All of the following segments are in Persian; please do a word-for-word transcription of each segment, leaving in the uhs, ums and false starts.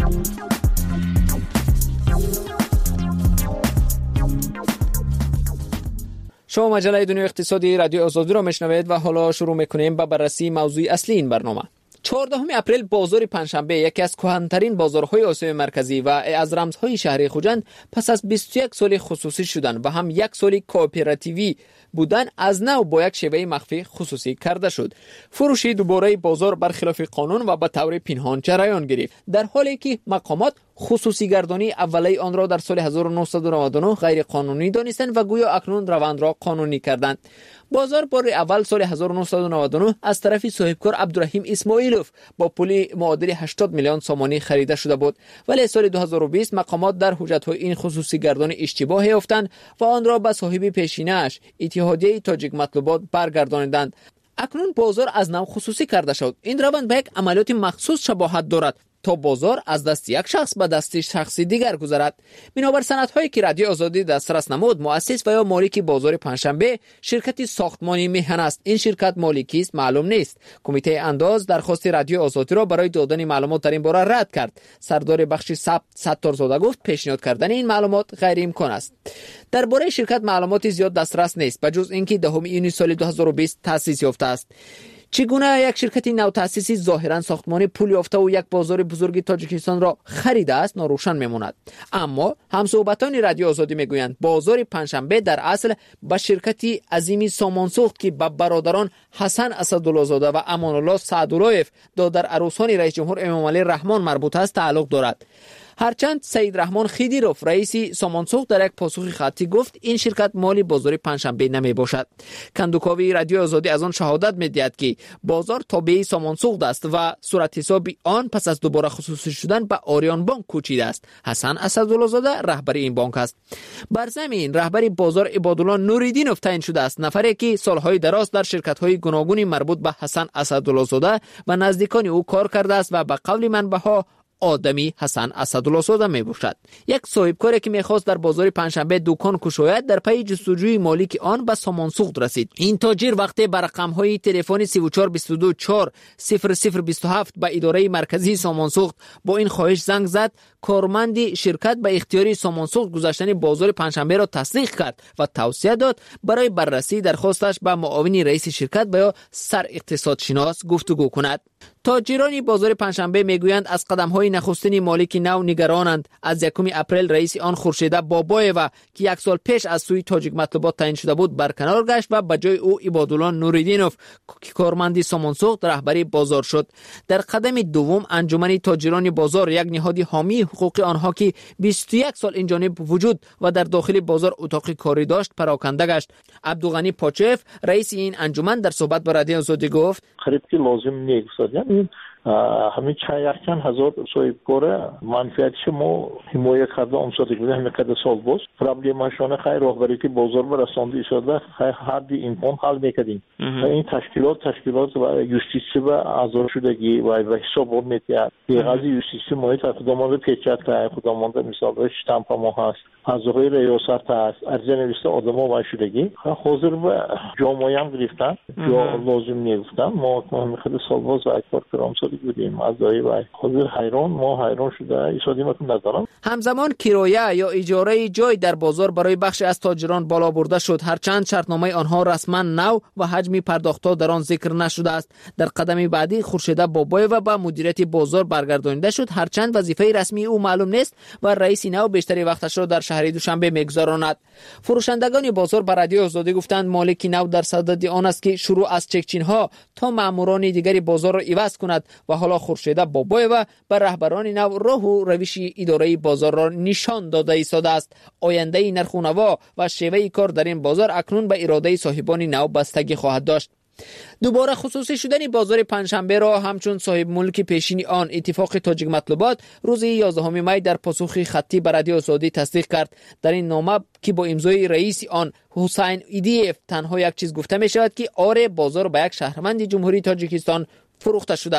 شما مجله دنیای اقتصادی رادیو آزادی را میشنوید و حالا شروع میکنیم با بررسی موضوع اصلی این برنامه. چهاردهم اپریل بازار پنجشنبه یکی از کهن‌ترین بازارهای آسیای مرکزی و از رمزهای شهری خوجند پس از بیست و یک سال خصوصی شدن و هم یک سال کوآپراتیوی بودن از نو با یک شیوه مخفی خصوصی کرده شد. فروش دوباره بازار برخلاف قانون و به طور پنهان جریان گرفت، در حالی که مقامات خصوصی گردانی اولی آن را در سال هزار و نهصد و نود و نه غیر قانونی دانستند و گویا اکنون روند را قانونی کردند. بازار بار اول سال هزار و نهصد و نود و نه از طرف صاحبکار عبدالرحیم اسماعیلوف با پول معادل هشتاد میلیون سومانی خریده شده بود، ولی سال دو هزار و بیست مقامات در حجت‌های این خصوصی گردانی اشتباه یافتند و آن را به صاحب پیشینه‌اش اتحادیه تاجیک مطلوبات برگردانیدند. اکنون بازار از نو خصوصی کرده شد. این روند به یک عملیات مخصوص شباهت دارد تا بازار از دست یک شخص به دست شخصی دیگر گذرد. بنابر سندهایی که رادیو آزادی دسترس نمود، مؤسس و یا مالک بازار پنجشنبه شرکتی ساختمانی میهن است. این شرکت مالکی است معلوم نیست. کمیته انداز درخواست رادیو آزادی را برای دادن معلومات در این باره رد کرد. سردار بخش ثبت ستارزاده گفت پیشنهاد کردن این معلومات غیر امکان است. درباره شرکت معلومات زیاد دسترس نیست بجز اینکه دهم ایونی سال دو هزار و بیست تأسیس یافته است. چگونه یک شرکت نو تأسیسی ظاهرا ساختمان پول یافته و یک بازار بزرگ تاجیکستان را خریده است ناروشن میماند. اما همصحبتان رادیو آزادی میگویند بازار پنجشنبه در اصل به شرکتی عظیمی سامانساخت که به برادران حسن اسدالله زاده و امان الله سعداللهیف دادر عروسان رئیس جمهور امام علی رحمان مربوط است تعلق دارد. هرچند سید رحمان خیدیروف رئیس سامانساخت در یک پاسخ خطی گفت این شرکت مالی بازار پنجشنبه نمی باشد. کندوکاوی رادیو آزادی از آن شهادت می‌دهد که بازار تابع سامانساخت است و صورت حساب آن پس از دوباره خصوصی شدن به آریان بانک کوچیده است. حسن اسدالله زاده رهبر این بانک است. بر زمین رهبر بازار عبادالله نوریدینوف تعیین شده است، نفری که سالهای دراز در شرکت‌های گوناگون مربوط به حسن اسدالله زاده و نزدیکان او کار کرده است و به قول منبع‌ها آدمی حسن اسدالله زاده می باشد. یک صاحبکاری که میخواست در بازار پنجشنبه دکان گشاید در پی جستجوی مالک آن به سامانساخت رسید. این تاجر وقتی بر رقم‌های تلفن سه و چهار بیست و دو چهار صفر صفر بیست و هفت به اداره مرکزی سامانساخت با این خواهش زنگ زد، کارمند شرکت به اختیاری سامانساخت گذاشتن بازار پنجشنبه را تصدیق کرد و توصیه داد برای بررسی درخواستش به معاون رئیس شرکت و یا سر اقتصادشناس گفتگو کند. تاجران بازار پنجشنبه میگویند از قدم‌های نخستین مالک نو نگرانند. از یکم اپریل رئیس آن خورشیده بابایو که یک سال پیش از سوی تاجیک مطلوبات تعیین شده بود برکنار گشت و به جای او عبادالله نوریدینوف که کارمند سامانساخت رهبری بازار شد. در قدم دوم انجمن تاجران بازار، یک نهاد حامی حقوق آنها که بیست و یک سال این جانب وجود و در داخل بازار اتاق کاری داشت، پراکنده گشت. عبدالغنی پاچف رئیس این انجمن در صحبت با رادیو آزادی گفت خرید که لازم نیست. یعنی همین چند چند هزار صاحبکار منفعتش ما حمایت کرده امساتی بوده همین قدر سال باز پرابلمشون خیلی راهبری که بازار برسانده شده حد امکان حل میکردیم. این تشکیلات تشکیلات و یوستیسی و اعضا شدگی و حساب میتیاد قضیه یوستیسی ما تقدمان پیچت که خودمان مثال شتامپ ما هست اعضای ریاست هست ارزی نوشته آدما و شدگی حاضر و جامعه هم گرفتن یا لازم نگفتن. ما همین خیلی سال باز و اکبر کرام بودیم اعضای و حاضر حیران ما حیران شده ایشادی متون ندارم. همزمان کرایه یا اجاره جای در بازار برای بخش از تاجران بالا برده شد، هرچند شرطنامه آنها رسما نو و حجم پرداختها در آن ذکر نشده است. در قدم بعدی خورشیده بابایو به مدیریت بازار برگردانیده شد، هرچند وظیفه رسمی او معلوم نیست و رئیس نو بیشتری وقتش را در شهر دوشنبه میگذراند. فروشندگان بازار به رادیو آزادی گفتند مالک نو در صدد آن است که شروع از چکچین ها تا ماموران دیگری بازار را عوض کند و حالا خورشیده بابایو به رهبران نو راه و روش اداره بازار را نشان داده ایستاده است. آینده نرخ و نوا و شیوه کار در این بازار اکنون به اراده صاحبان نو بستگی خواهد داشت. دوباره خصوصی شدن بازار پنجشنبه را همچون صاحب ملک پیشین آن اتفاق تاجیک مطلوبات روز یازدهم می در پاسخ خطی به رادیو آزادی تصدیق کرد. در این نامه که با امضای رئیس آن حسین ایدیف تنها یک چیز گفته می شود که آره بازار به یک شهروند جمهوری تاجیکستان فروخته شده است.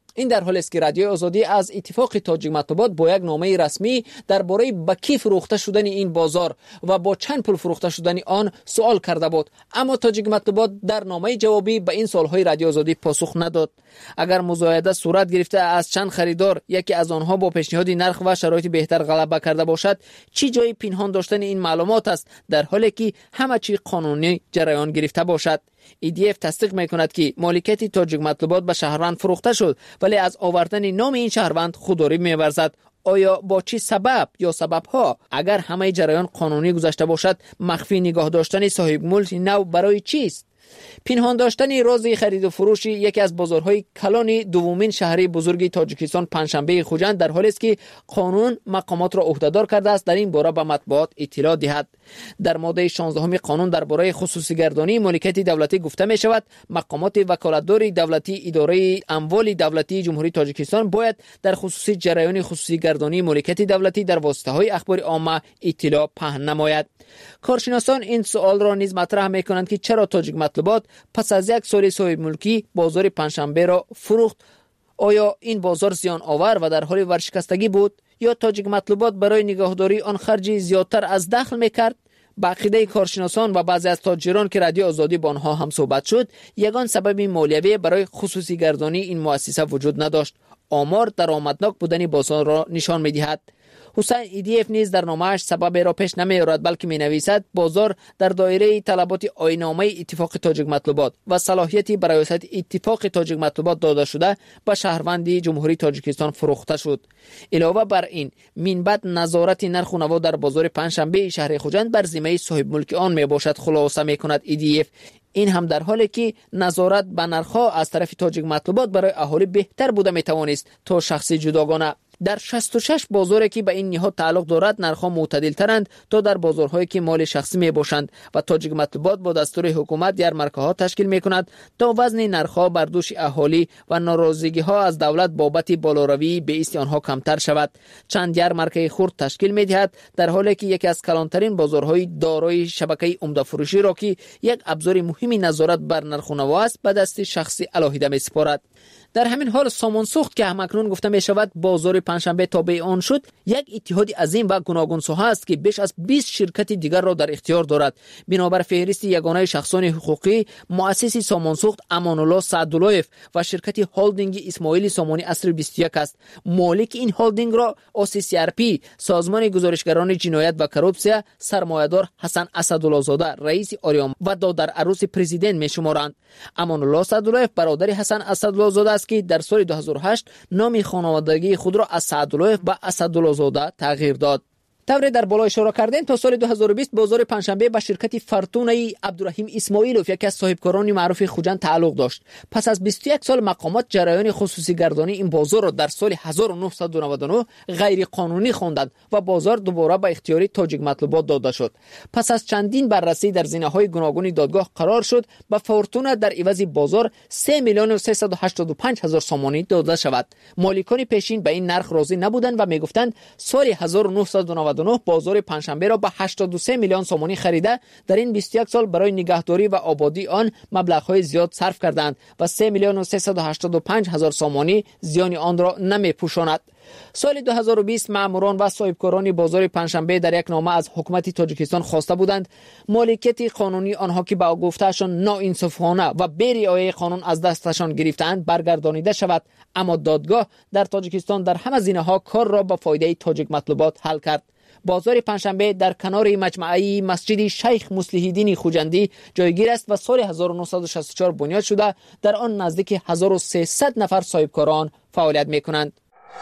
این در حالی است که رادیو آزادی از اتفاق تاجیک مطبوعات با یک نامه رسمی درباره به کی فروخته شدن این بازار و با چند پول فروخته شدن آن سوال کرده بود، اما تاجیک مطبوعات در نامه جوابی به این سوالهای رادیو آزادی پاسخ نداد. اگر مزایده صورت گرفته از چند خریدار یکی از آنها با پیشنهاد نرخ و شرایط بهتر غلبه کرده باشد، چی جای پنهان داشتن این معلومات است در حالی که همه چی قانونی جریان گرفته باشد؟ ای دی اف تصدیق میکند که مالکیت تاجیک مطبوعات به شهروند فروخته شد، ولی از آوردن نام این شهروند خودداری می‌ورزد. آیا با چه سبب یا سبب‌ها؟ اگر همه جریان قانونی گذشته باشد، مخفی نگاه داشتن صاحب ملک نو برای چیست؟ پنهان داشتن راز خرید و فروش یکی از بازارهای کلان دومین شهری بزرگ تاجیکستان پنجشنبه خوجند در حالی است که قانون مقامات را عهدهدار کرده است در این باره به مطبوعات اطلاع دهد. در ماده شانزده قانون درباره خصوصی گردانی مالکیت دولتی گفته می شود مقامات وکالتدار دولتی اداره اموال دولتی جمهوری تاجیکستان باید در خصوصی جریان خصوصی گردانی مالکیت دولتی در واسطه های اخبار عامه اطلاع پهن نماید. کارشناسان این سوال را نیز مطرح می کنند که چرا تاجیک مطبوعات پس از یک سال صاحب ملکی بازار پنجشنبه را فروخت؟ آیا این بازار زیان آور و در حال ورشکستگی بود یا تاجیک مطبوعات برای نگهداری آن خرج زیادتر از دخل میکرد؟ با عقیده کارشناسان و بعضی از تاجران که رادیو آزادی با آنها هم صحبت شد، یگان سبب مالیوی برای خصوصی گردانی این مؤسسه وجود نداشت. آمار درآمدناک بودن بازار را نشان می‌دهد. حسین ای دی اف نیز در نامه‌اش سبب را پیش نمی‌آورد، بلکه می‌نویسد بازار در دایره طلبات آیین‌نامه اتفاق تاجیک مطبوعات و صلاحیتی برای ریاست اتفاق تاجیک مطبوعات داده شده به شهروندی جمهوری تاجیکستان فروخته شد. علاوه بر این، منبع نظارت نرخ و نوا در بازار پنجشنبه شهر خوجند بر ذمه صاحب ملک آن میباشد، خلاصه می‌کند ای دی اف. این هم در حالی که نظارت به نرخ‌ها از طرف تاجیک مطبوعات برای اهالی بهتر بوده میتوانست تا شخصی جداگانه. در شصت و شش بازاری که به این نهاد تعلق دارد نرخ‌ها معتدل ترند تا در بازارهایی که مال شخصی می باشند و تاجیک مطبوعات با دستور حکومت یارمارکه‌ها تشکیل می‌کند تا وزن نرخ‌ها بر دوش اهالی و ناراضگی‌ها از دولت بابت بالاروی به ایست آنها کمتر شود. چند یارمارکه خرد تشکیل می‌دهد در حالی که یکی از کلانترین بازارهای دارای شبکه عمده فروشی را که یک ابزار مهمی نظارت بر نرخ و نوا است به دست شخصی علاهیده می‌سپارد. در همین حال سامان سوخت که همکنون گفته می شود بازار پنجشنبه تابع آن شد، یک اتحاد عظیم و گوناگون ساحه است که بیش از بیست شرکت دیگر را در اختیار دارد. بنابر فهرست یگانه شخصان حقوقی، مؤسس سامان سوخت امان الله سعداللهیف و شرکت هولدینگ اسماعیل سامانی عصر بیست و یک است. مالک این هولدینگ را او سی سی آر پی، سازمان گزارشگران جنایت و کروپسیا، سرمایه‌دار حسن اسدالله زاده رئیس آریام و دادر عروس پرزیدنت می شمارند. امان الله سعداللهیف برادر حسن اسدالله زاده است که در سال دو هزار و هشت نام خانوادگی خود را از سعداللهیف به اسدالله زاده تغییر داد. طوری در بالا اشاره کردن تا سال دو هزار و بیست بازار پنجشنبه به شرکت فرتونه عبدالرحیم اسماعیلوف یکی از صاحبکاران معروف خوجند تعلق داشت. پس از بیست و یک سال مقامات جریان خصوصی گردانی این بازار را در سال هزار و نهصد و نود و نه غیر قانونی خواندند و بازار دوباره به اختیار تاجیک مطبوعات داده شد. پس از چندین بررسی در زینه‌های گوناگون دادگاه قرار شد به فرتونه در عوض بازار سه میلیون و سیصد و هشتاد و پنج هزار سامانی داده شود. مالکان پیشین به این نرخ راضی نبودند و میگفتند سال هزار و نهصد و نود و نه بازار پنجشنبه را به هشتاد و سه میلیون سامانی خریده در این بیست و یک سال برای نگهداری و آبادی آن مبلغ‌های زیاد صرف کردند و سه میلیون و سیصد و هشتاد و پنج هزار سامانی زیان آن را نمی‌پوشاند. سال دو هزار و بیست ماموران و صاحبکاران بازار پنجشنبه در یک نامه از حکومت تاجیکستان خواسته بودند مالکیت قانونی آنها که با گفتهشان ناانصافانه و بی‌رعایت قانون از دستشان گرفتند برگردانیده شود، اما دادگاه در تاجیکستان در همه زینه‌ها کار را به فایده تاجیک مطلوبات حل کرد. بازار پنجشنبه در کنار مجمعی مسجد شیخ مصلح‌الدین خوجندی جایگیر است و سال هزار و نهصد و شصت و چهار بنیاد شده. در آن نزدیک هزار و سیصد نفر صاحبکاران فعالیت می‌کنند.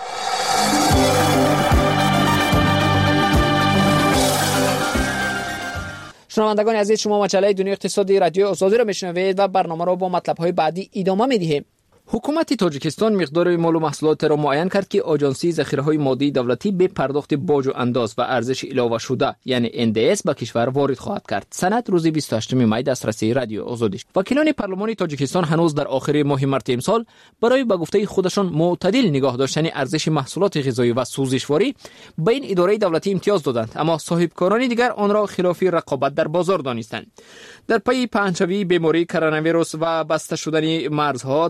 شنوندگان عزیز، شما مجله دنیای اقتصادی رادیو آزادی را میشنوید و برنامه را با مطلب‌های بعدی ادامه می‌دهیم. حکومت تاجیکستان مقدار مال و محصولات را معین کرد که آژانسی ذخیره‌های مادی دولتی به پرداخت باج و انداز و ارزش اضافه شده یعنی ان دی اس به کشور وارد خواهد کرد. سند روز بیست و هشتم می دسترسی رادیو آزادی. وکیلان پارلمان تاجیکستان هنوز در آخر ماه مارس امسال برای به گفته خودشان معتدل نگاه داشتن ارزش محصولات غذایی و سوزشواری به این اداره دولتی امتیاز دادند، اما صاحبکاران دیگر آن را خلاف رقابت در بازار دانستند. در پی پهنشوی بیماری کرونا ویروس و بسته شدن مرزها طی بیشتر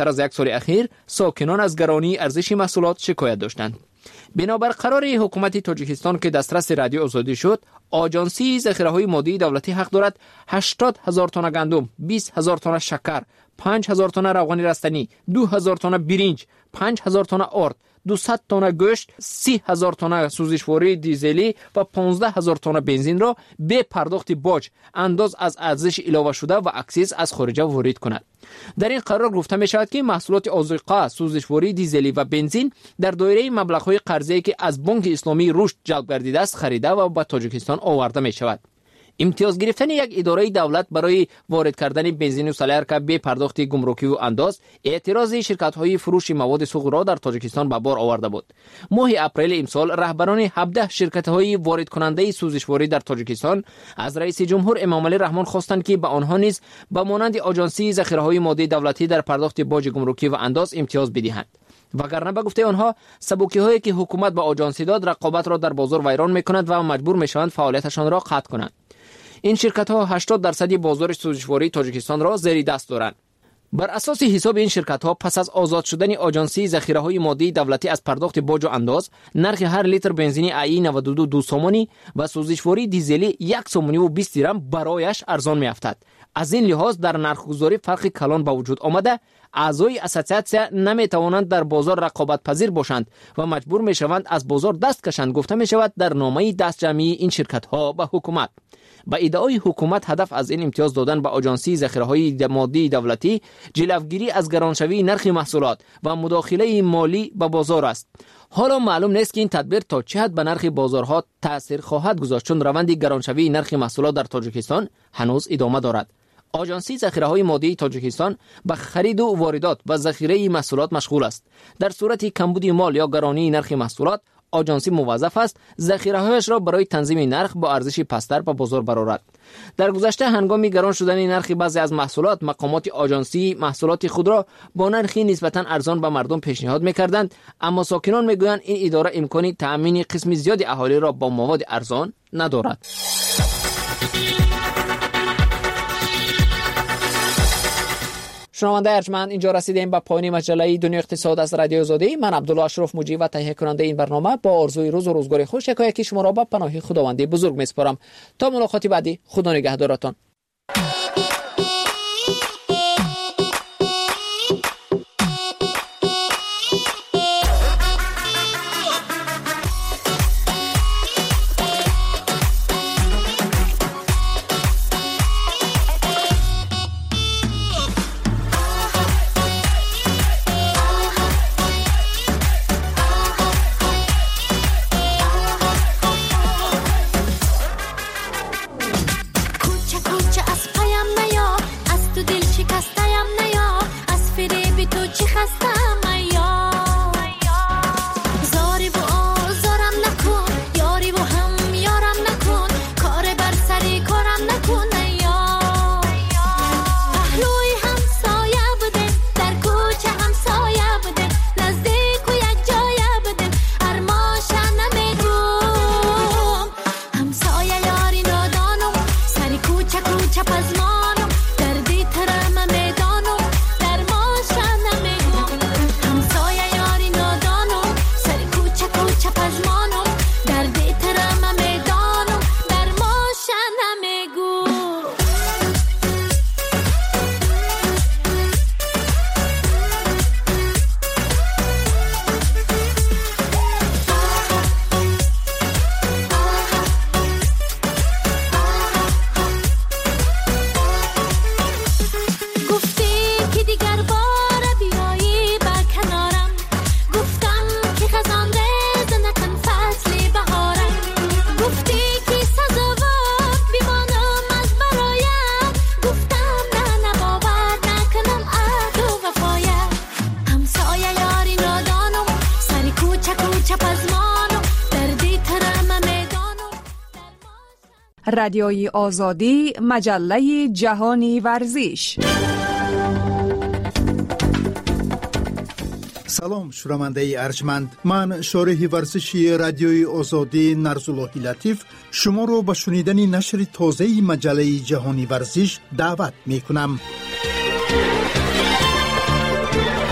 کمتر از یک سال اخیر ساکنان از گرانی ارزش محصولات شکایت داشتند. بنابر قرار حکومت تاجیکستان که دسترس رادیو آزادی شد، آژانسی ذخیره‌های مادی دولتی حق دارد هشتاد هزار تن گندم، بیست هزار تن شکر، پنج هزار تن روغن رستنی، دو هزار تن برنج، پنج هزار تن آرد، دویست تن گوشت، سی هزار تن سوزشواری دیزلی و پانزده هزار تن بنزین را به پرداخت باج انداز از ارزش علاوه شده و اکسیز از خارج وارد کند. در این قرار گفته می شود که محصولات آذوقه، سوزشواری دیزلی و بنزین در دایره مبلغ‌های قرضه‌ای که از بانک اسلامی رشد جلب گردیده است خریده و به تاجیکستان آورده می شود. امتیاز گرفتن یک اداره دولت برای وارد کردن بنزین و سلر که به پرداخت گمرکی و انداز اعتراض شرکت‌های فروش مواد سوخت را در تاجیکستان به بار آورده بود. ماه اپریل امسال رهبران هفده شرکت‌های وارد کننده سوزشواری در تاجیکستان از رئیس جمهور امامعلی رحمان خواستند که به آنها نیز به مانند آژانسی ذخیره‌های مادی دولتی در پرداخت باج گمرکی و انداز امتیاز بدهند. وگرنه به گفته آنها سبوکی هایی که حکومت به آژانسی داد رقابت را در بازار ویران می‌کند و مجبور می‌شوند فعالیتشان را قطع کنند. این شرکت ها هشتاد درصد بازار سوزشواری تاجیکستان را زیر دست دارند. بر اساس حساب این شرکت ها پس از آزاد شدن آژانسی ذخیره های مادی دولتی از پرداخت باج و انداز، نرخ هر لیتر بنزین ای نود و دو دو سومانی و سوزشواری دیزلی یک سومانی و بیست درم برایش ارزان می افتد. از این لحاظ در نرخگذاری فرق کلان به وجود آمده، اعضای اسوسیاسیون نمی توانند در بازار رقابت پذیر باشند و مجبور می شوند از بازار دست کشند، گفته می شود در نامه دست جمعی این شرکت ها به حکومت. با ادعای حکومت هدف از این امتیاز دادن به آژانسی ذخیره‌های مادی دولتی جلوگیری از گرانشوی نرخ محصولات و مداخله مالی به بازار است. حالا معلوم نیست که این تدبیر تا چه حد به نرخ بازارها تاثیر خواهد گذاشت، چون روند گرانشوی نرخ محصولات در تاجیکستان هنوز ادامه دارد. آژانسی ذخیره‌های مادی تاجیکستان به خرید و واردات و ذخیره محصولات مشغول است. در صورت کمبود مال یا گرانی نرخ محصولات، آژانسی موظف است ذخیره‌هایش را برای تنظیم نرخ با ارزش پستر به بازار برآورد. در گذشته هنگام گران شدن نرخ بعضی از محصولات، مقامات آژانسی محصولات خود را با نرخی نسبتاً ارزان به مردم پیشنهاد می‌کردند، اما ساکنان می‌گویند این اداره امکانی تأمین قسم زیادی اهالی را با مواد ارزان ندارد. شنونده ارجمند، اینجا رسیدیم به پایان مجله دنیا اقتصاد از رادیو آزادی. من عبدالله اشرف مجری و تهیه کننده این برنامه با آرزوی روز و روزگار خوش یکایکی شما را به پناه خداوند بزرگ میسپارم. تا ملاقات بعدی، خدا نگهدارتان. رادیوی آزادی، مجله جهانی ورزش. سلام شنونده ارجمند، من شارح ورزشی رادیوی آزادی نرزالله لطیف شما رو به شنیدن نشر تازه مجله جهانی ورزش دعوت می کنم.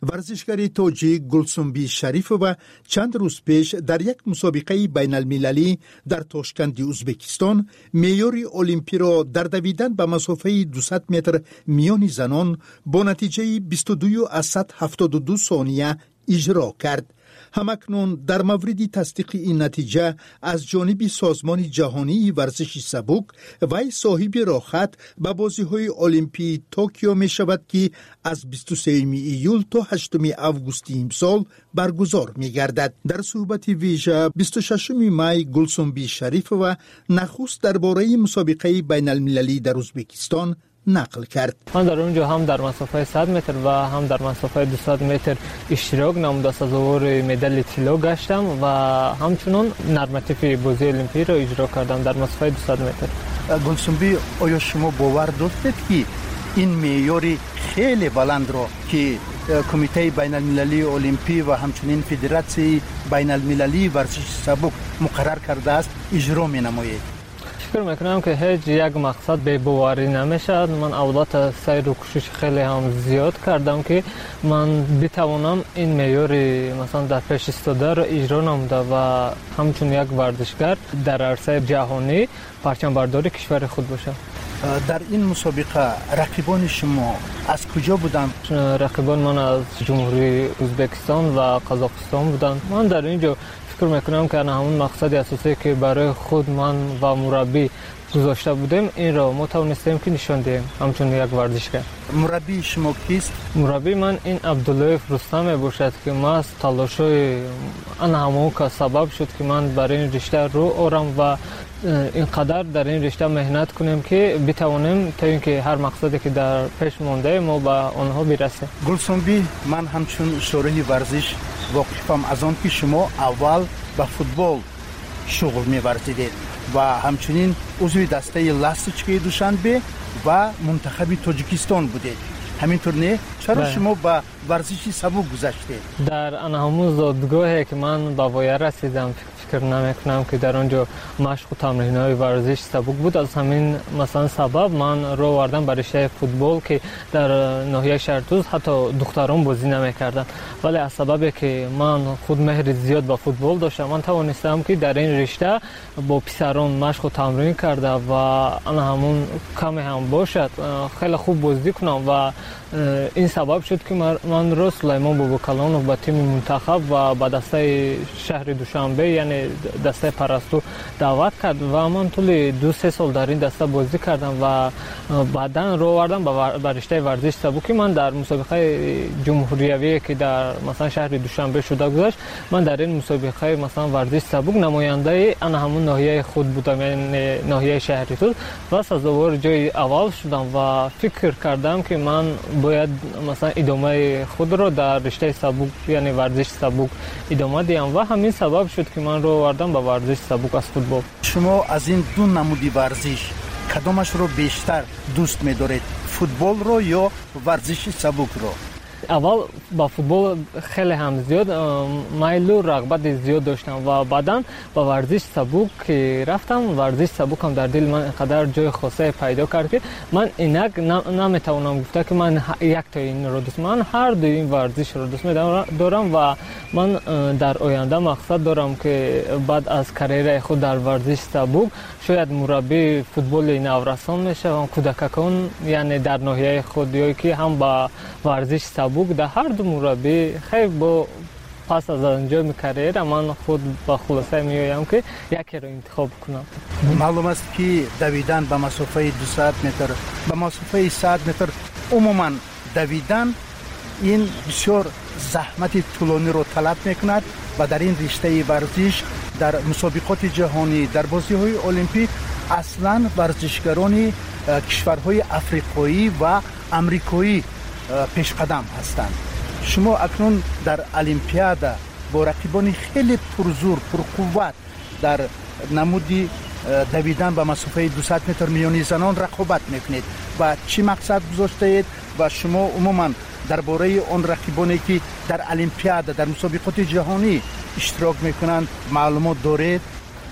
ورزشکار تاجیک گلسنبی شریفووا چند روز پیش در یک مسابقه بین المللی در تاشکند ازبکستان معیار المپی را در دویدن به مسافه دویست متر میان زنان با نتیجه بیست و دو و صد و هفتاد و دو ثانیه اجرا کرد. همکنون در مورد تصدیق این نتیجه از جانب سازمان جهانی ورزش سبک وی صاحب راهخط به بازی‌های المپی توکیو می شود که از بیست و سوم ایول تا هشتم آگوست امسال برگزار می گردد. در صحبت ویژه بیست و ششم می گلسنبی شریفووا نخست درباره مسابقه بین المللی در ازبکستان نقل کرد. من در اونجا هم در مسافه صد متر و هم در مسافه دویست متر اشتراک نموده سزاوار مدال طلا گشتم و همچنین نرماتیف بازی المپی را اجرا کردم در مسافه دویست متر. گلسنبی، آیا شما باور دارید که این معیار خیلی بلند را که کمیته بین المللی المپی و همچنین فدراسیون بین المللی ورزش سبک مقرر کرده است اجرا می نماید؟ فکر میکنم که هیچ یک مقصد به باوری نمیشد. من اولات سعی و کوشش خیلی هم زیاد کردم که من بتوانم این معیار مثلا در پیش استاده را اجرا نموده و همچون یک ورزشگر در عرصه جهانی پرچم برداری کشور خود باشم. در این مسابقه رقیبان شما از کجا بودند؟ رقیبان من از جمهوری ازبکستان و قزاقستان بودند. من در اینجا فکر میکنم که همون مقصد اساسی که برای خود من و مربی گذاشته بودیم این را ما توانستیم که نشان دهیم همچون یک ورزشگر. مربی شما کیست؟ مربی من این عبدالله رستمی باشد که ما از تلاش‌های آن همون که سبب شد که من برای این رشته رو آرم و اینقدر در این رشته مهنت کنیم که بتوانیم تا اینکه هر مقصدی که در پیش مونده ما به آنها برسیم. گلسنبی، من همچون شورای ورزش واقفم از آن که شما اول به فوتبال شغل می‌ورزیدید و همچنین عضو دسته لاستیچکی دوشنبه و منتخب تاجیکستان بودید. همینطور نه؟ چرا بله. شما با ورزشی سبک گذشتید؟ در آن همون زادگاهی که من به وای رسیدم فکر نمیکنم که در آنجا مشق و تمرین‌های ورزش سبک بود. از همین مثلا سبب من رو آوردم برای رشته فوتبال که در ناحیه شهرتوز حتی دختران بازی نمی‌کردند، ولی از سببی که من خود مهر زیاد به فوتبال داشتم من توانستم که در این رشته با پسران مشق و تمرین کرده و آن همون کمی هم باشد خیلی خوب بازی کنم و این سبب شد که من رو سلیمان باباکلانو با تیم منتخب و با دسته شهر دوشنبه یعنی دسته پرستو دعوت کرد و من طول دو سه سال در این دسته بازی کردم و بعداً رو آوردم به رشته ورزش سبکی. من در مسابقه جمهوریوی که در مثلا شهر دوشنبه شده گذاشت من در این مسابقه مثلا ورزش سبک نماینده آن همون ناحیه خود بودم یعنی ناحیه شهرتوز و سزاوار جای اول شدم و فکر کردم که من باید مثلا ادامه خود رو در رشته سبک یعنی ورزش سبک ادامه دهم و همین سبب شد که من رو آوردم به ورزش سبک از فوتبال. شما از این دو نمودی ورزش کدامش رو بیشتر دوست می‌دارید؟ فوتبال رو یا ورزش سبک رو؟ اول با فوتبال خیلی هم زیاد میل و رغبت زیاد داشتم و بعداً با ورزش سبک که رفتم ورزش سبک هم در دل من اینقدر جای خاصه پیدا کرد که من اینک نمیتونم گفته که من یک تا این رو دوست من هر دو این ورزش رو دوست دارم و من در آینده مقصد دارم که بعد از کریر خود در ورزش سبک شاید مربی فوتبال نورسان میشم کودکان یعنی در ناحیه خودی که هم با ورزش سبک در هر دو مربی خیلی با پس از انجام کریر من خود با خلاصه میایم که یکی رو انتخاب کنم. معلوم است که دویدن به مسافه دویست متر به مسافه صد متر عموما دویدن این بسیار زحمت طولانی رو طلب میکند و در این رشته ورزش در مسابقات جهانی در بازی‌های المپیک اصلا ورزشکاران کشورهای افریقایی و امریکایی پیش قدم هستند. شما اکنون در المپیاد با رقیبان خیلی پرزور پرقوت در نمودی دویدن به مسافه دویست متر میانی زنان رقابت میکنید و چی مقصد گذاشته اید و شما عموما درباره آن رقیبانی که در المپیاد در مسابقات جهانی اشتراک میکنند معلومات دارید؟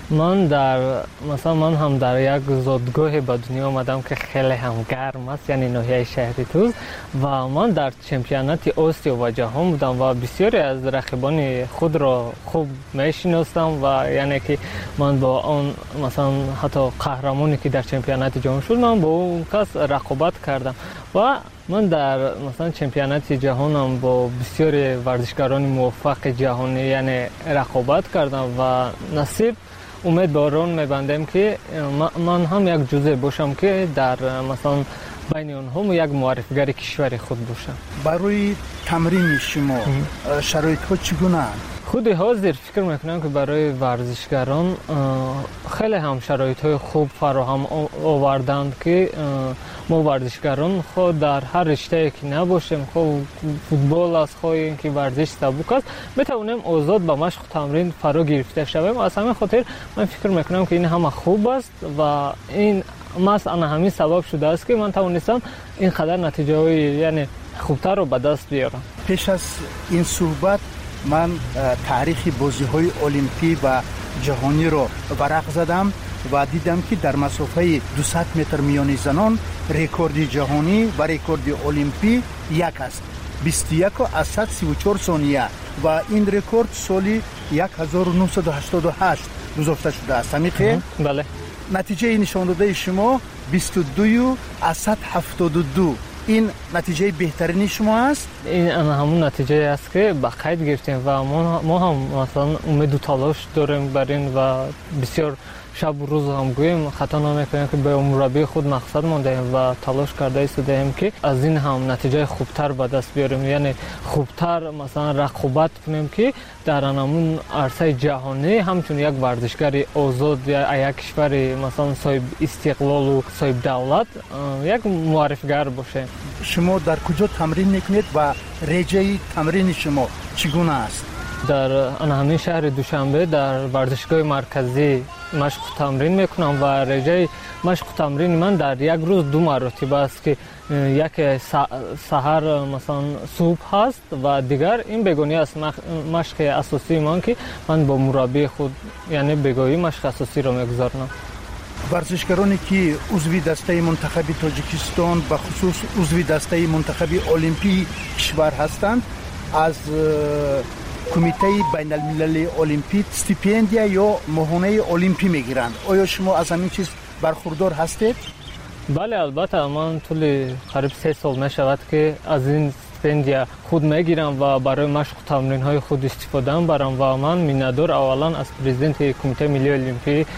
من در مثلا من هم در یک زادگاه به دنیا آمدم که خیلی هم گرم است، یعنی ناحیه شهر توز، و من در چمپیونات آسیا و جهان بودم و بسیاری از رقیبان خود را خوب میشناسم و یعنی که من با آن مثلا حتی قهرمانی که در چمپیونات جهان شد من با اون کس رقابت کردم و من در مثلا چمپیونات جهانم با بسیاری ورزشکاران موفق جهانی یعنی رقابت کردم و نصیب امیدوارم میبندم که من هم یک جزء باشم که در مثلا بین اونها یک معرفیگر کشور خود باشم. برای تمرین شما شرایط ها چگونه است؟ خود حاضر فکر میکنم که برای ورزشکاران خیلی هم شرایط های خوب فراهم آوردند که ما ورزشکاران خود در هر رشته که نباشیم، خود فوتبال است، خود اینکه ورزش سبک است، بتوانیم آزاد به مشق و تمرین فرا گرفته شویم. از همین خاطر من فکر میکنم که این همه خوب است و این مثلا همین سبب شده است که من توانستم اینقدر نتیجه های یعنی خوبتر رو به دست بیارم. پیش از این صحبت من تاریخ بازی‌های المپی و جهانی رو ورق زدم و دیدم که در مسافه دویست متر میانی زنان رکورد جهانی و رکورد المپی یک است، بیست و یک و صد و سی و چهار ثانیه و این رکورد سالی هزار و نهصد و هشتاد و هشت گذاشته شده است. همین بله. نتیجه نشان داده شما بیست و دو و صد و هفتاد و دو، این نتیجه بهترین شما است؟ این همون نتیجه است که با قید گرفتیم و ما, ما هم مثلا امید و تلاش داریم بر این و بسیار شب و روز هم گوییم خطا نمیکنیم که به مربی خود مقصد ماندهیم و تلاش کرده ایستادیم که از این هم نتیجه خوبتر به دست بیاریم، یعنی خوبتر مثلا رقابت کنیم که در همون عرصه جهانی همچون یک ورزشکار آزاد یا یک کشور مثلا صاحب استقلال و صاحب دولت یک معرفیگر باشه. شما در کجا تمرین میکنید و رژه تمرین شما چگونه است؟ در همین شهر دوشنبه در ورزشگاه مرکزی مشق تمرین میکنم و رژه مشق تمرین من در یک روز دو مرتبه است که یک سحر مثلا صبح هست و دیگر این بگونی است مشق اساسی من که من با مربی خود یعنی بگویی مشق اساسی رو میگذارم. ورزشکارانی که عضو دسته منتخب تاجیکستان به خصوص عضو دسته منتخب المپی کشور هستند از کمیته بین المللی المپی استیپندیا یا ماهانه المپی میگیرند. آیا شما از همین چیز برخوردار هستید؟ بله البته من طول قریب سه سال میشود که از این استیپندیا خود میگیرم و برای مشق و تمرین های خود استفاده برم و من میندور اولا از پرزیدنت کمیته ملی المپی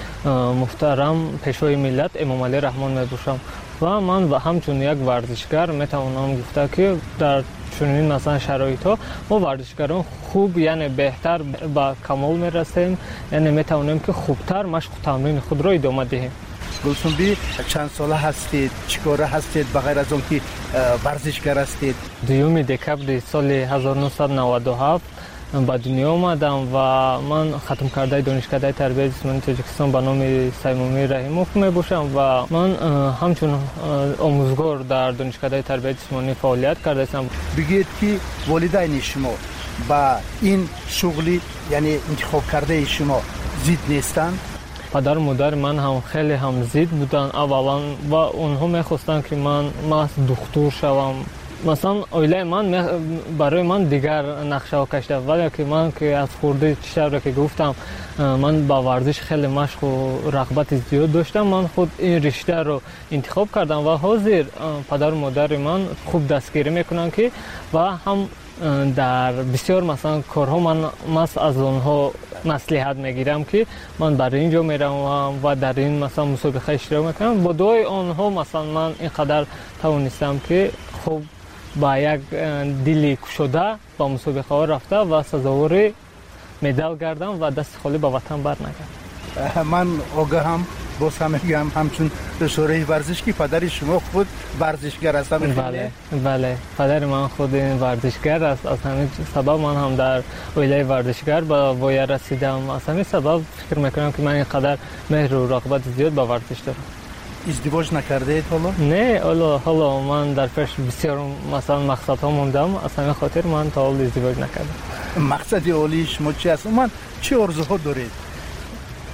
محترم پیشوای ملت امام علی رحمان میباشم و من و همچون یک ورزشکار میتوانم گفته که در چنین مثلا شرایط ها ما ورزشکاران خوب یعنی بهتر به کمال میرسیم، یعنی میتوانیم که خوبتر مشق و تمرین خود را ادامه دهیم. گلسنبی چند ساله هستید؟ چیکاره هستید بغیر از اون که ورزشکار هستید؟ دوم دکبر سال هزار و نهصد و نود و هفت به دنیا آمدم و من ختم کرده دانشکده تربیت جسمانی تاجیکستان به نام سیمومی رحیموف میباشم و من همچون آموزگار در دانشکده تربیت جسمانی فعالیت کرده هستم. بگید که والدین شما با این شغلی یعنی انتخاب کرده شما زید نیستند؟ پدر و مادر من هم خیلی هم زید بودن اولا و اونها میخواستن که من من دکتر شوم. مثلا اویله من برای من دیگر نقشه ها کشیده ولی که من که از خورده چشم را که گفتم من با ورزش خیلی مشق و رغبت زیاد داشتم، من خود این رشته رو انتخاب کردم و حاضر پدر و مادر من خوب دستگیری میکنن که و هم در بسیار مثلا کارها من مس از اونها مصلحت میگیرم که من برای اینجا میرم و در این مثلا مسابقه اشتراک میکنم. با دوای آنها مثلا من اینقدر توانستم که خوب با یک دلی کشوده با مسابقه ها رفته و سزاوار مدال گردم و دست خالی به وطن برنگردم. من آگاهم باز هم میگم همچون دشوره ورزش که پدر شما خود ورزشگر است. بله بله پدر من خود ورزشگر است، از همین سبب من هم در عائله ورزشگر به وای رسیدم. از همین سبب فکر میکنم که من اینقدر مهر و رغبت زیاد به ورزش دارم. ازدواج نکرده اید حالا؟ نه حالا حالا من در پیش بسیار مثلا مقصد ها موندم، از همین خاطر من تا حال ازدواج نکردم. مقصد اولی شما چی است؟ من چه آرزوها دارید؟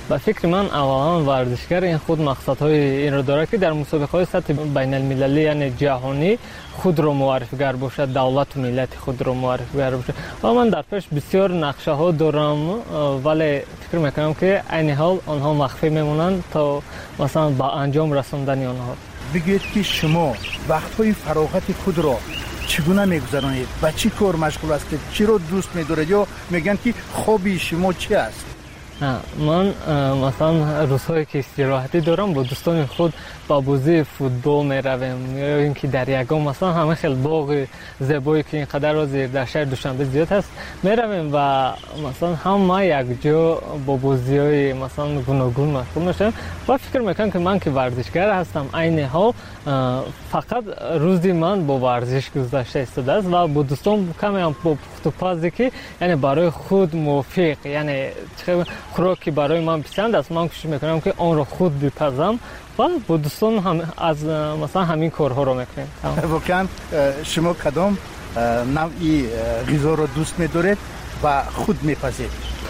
با فکر من اولا ورزشگر این خود مقصدهای این رو داره که در مسابقات سطح بین المللی یعنی جهانی خود رو معرفی‌گر باشد، دولت و ملت خود رو معرفی‌گر باشد. و من در پیش بسیار نقشه ها دارم ولی فکر میکنم که عین حال آنها مخفی میمونند تا مثلا با انجام رساندن آنها. بگید که شما وقت‌های فراغت خود را چگونه میگذرانید؟ با چی کار مشغول هستید؟ چی رو دوست می‌دارید یا میگن که خوابی شما چی است؟ من مثلا روزهایی که استراحتی دارم با دوستان خود با بازی فوتبال میرویم یا اینکه در یگان مثلا همه خیلی باغ زیبایی که اینقدر را زیر در شهر دوشنبه زیاد هست میرویم و مثلا همه یک جا با بازی‌های مثلا گوناگون مشغول میشم و فکر میکنم که من که ورزشگر هستم عین حال فقط روزی من با ورزش گذشته استاده است و با دوستان کمی هم با پخت‌وپزی که یعنی برای خود موافق یعنی خوراکی برای من پسند است من کوشش میکنم که آن را خود بپزم و با دوستان هم از مثلا همین کارها رو میکنیم. واقعا شما کدام نوعی غذا رو دوست می‌دارید و خود میپزید؟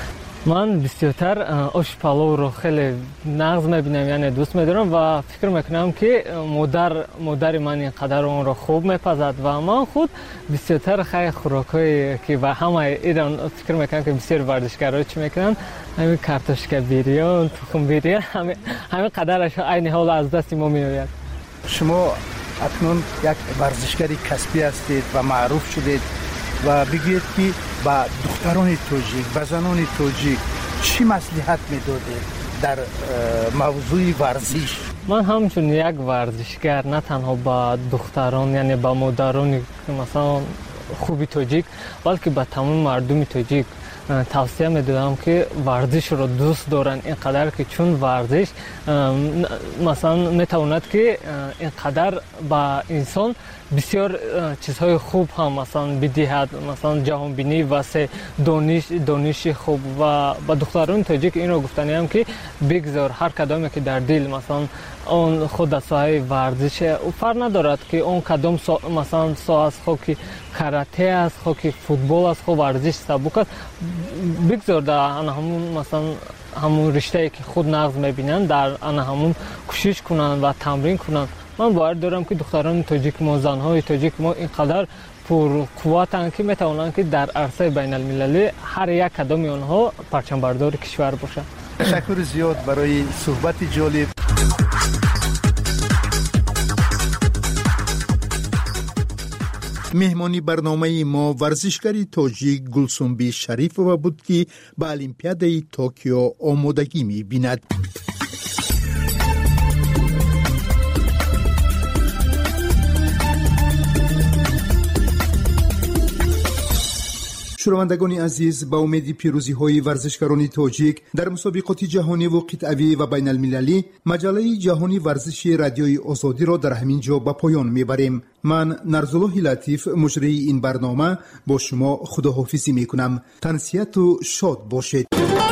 من بسیارتر آش پلو رو خیلی نغز میبینم یعنی دوست میدارم و فکر میکنم که مادر مادر من اینقدر اون رو خوب میپزد و من خود بسیارتر خیلی خوراکایی که و همه ایران فکر میکنم که بسیار ورزشگرها چی میکنن همین کارتوشک بیریان تخم بیریان همین همین قدرش عین حال از دست ما میآید. شما اکنون یک ورزشگر کسبی هستید و معروف شدید و بگید که با دختران تاجیک و زنان تاجیک چی مصلحت میدادید در موضوع ورزش؟ من همچون یک ورزشگر نه تنها با دختران یعنی با مادران مثلا خوبی تاجیک بلکه با تمام مردم تاجیک توصیه میدادم که ورزش رو دوست دارن اینقدر که چون ورزش مثلا میتواند که اینقدر با انسان بسیار چیزهای خوب هم مثلا بدهد مثلا جهان بینی واسه دانش دانش خوب و با دختران تاجیک این رو گفتنی هم که بگذار هر کدامی که در دل مثلا اون خود ساحه ورزش او فرق ندارد که اون کدام سا مثلا ساحه است خو که کاراته است خو که فوتبال است خو ورزش سبک است بگذار در آن همون مثلا همون رشته‌ای که خود نقض می‌بینن در آن همون کوشش کنن و تمرین کنن. من باور دارم که دختران تاجیک ما زن‌های تاجیک ما اینقدر پر قوتن که میتوانن که در عرصه بین المللی هر یک کدام اونها پرچم بردار کشور باشه. تشکر زیاد برای صحبت جالب. مهمانی برنامه ما ورزشکاری تاجیک گلسنبی شریفova بود که به المپیادای توکیو آمادگی می‌بیند. شنوندگان عزیز، با امید پیروزی های ورزشکاران تاجیک در مسابقات جهانی و قطعی و بین المللی مجله جهانی ورزش رادیوی آزادی را در همین جا به پایان میبریم. من نرزالله لطیف مجری این برنامه با شما خداحافظی میکنم. تنسیت و شاد باشید.